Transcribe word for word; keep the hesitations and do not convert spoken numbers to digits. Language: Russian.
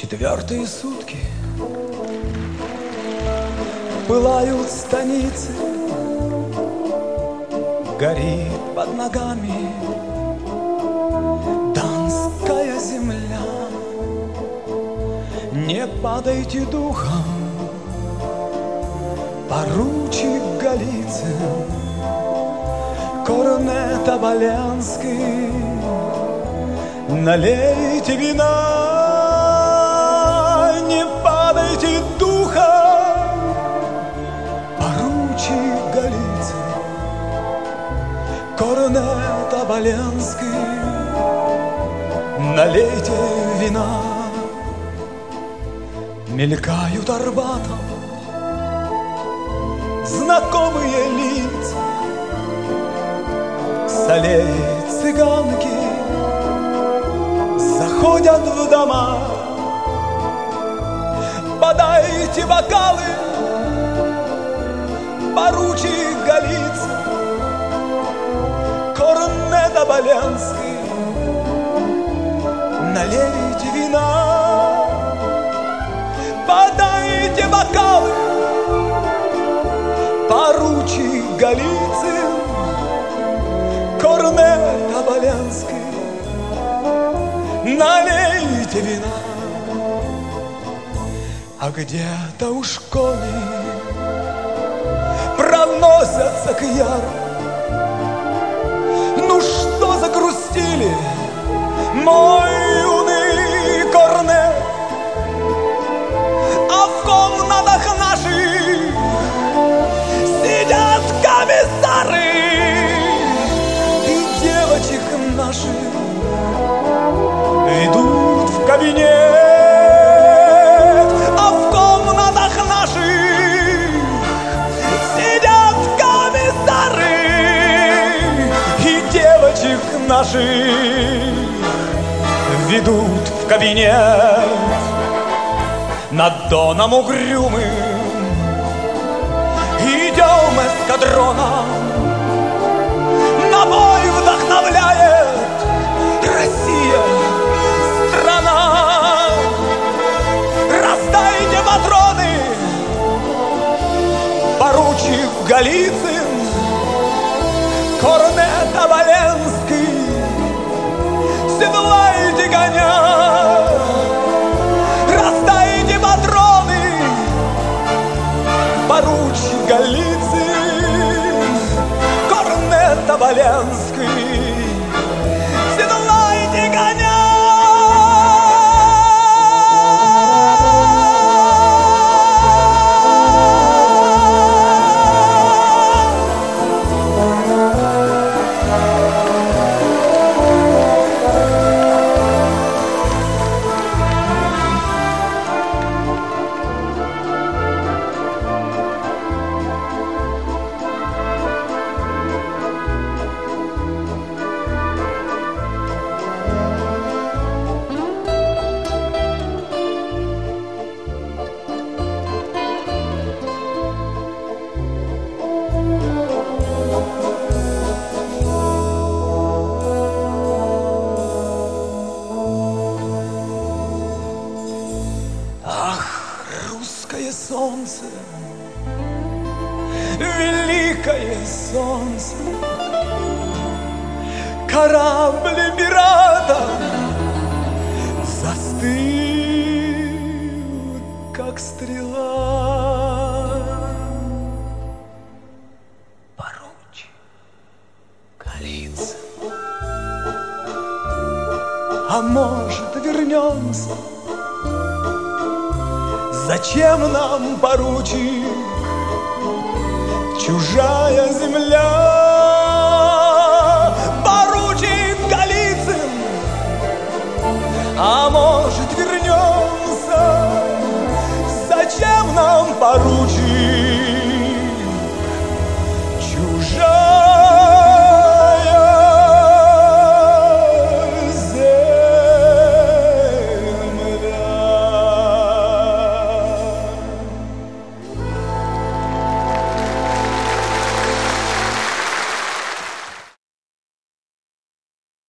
Четвертые сутки пылают станицы, горит под ногами Донская земля. Не падайте духом, поручик Голицын, корнет Оболенский, налейте вина. Не падайте духом, поручик Голицын, корнет Оболенский, налейте вина. Мелькают Арбатом знакомые лица, с аллеи цыганки заходят в дома. Подайте бокалы, поручик Голицын, корнет Оболенский, налейте вина. Подайте бокалы, поручик Голицын, корнет Оболенский, налейте вина. А где-то уж кони проносятся к яру. Ну что загрустили, мой юный корнет? А в комнатах наших сидят комиссары, и девочек наших ведут в кабинет. Наших ведут в кабинет. Над Доном угрюмым идем эскадроном, на бой вдохновляет Россия, страна. Раздайте патроны, поручик Голицын, корнет Оболенский, седлайте коня. Раздайте патроны, поручик Голицын, корнет Оболенский, седлайте коня. Солнце, великое солнце, корабль пирата застыл, как стрела. Поручик Голицын, а может, вернемся? Зачем нам, поручик, чужая земля?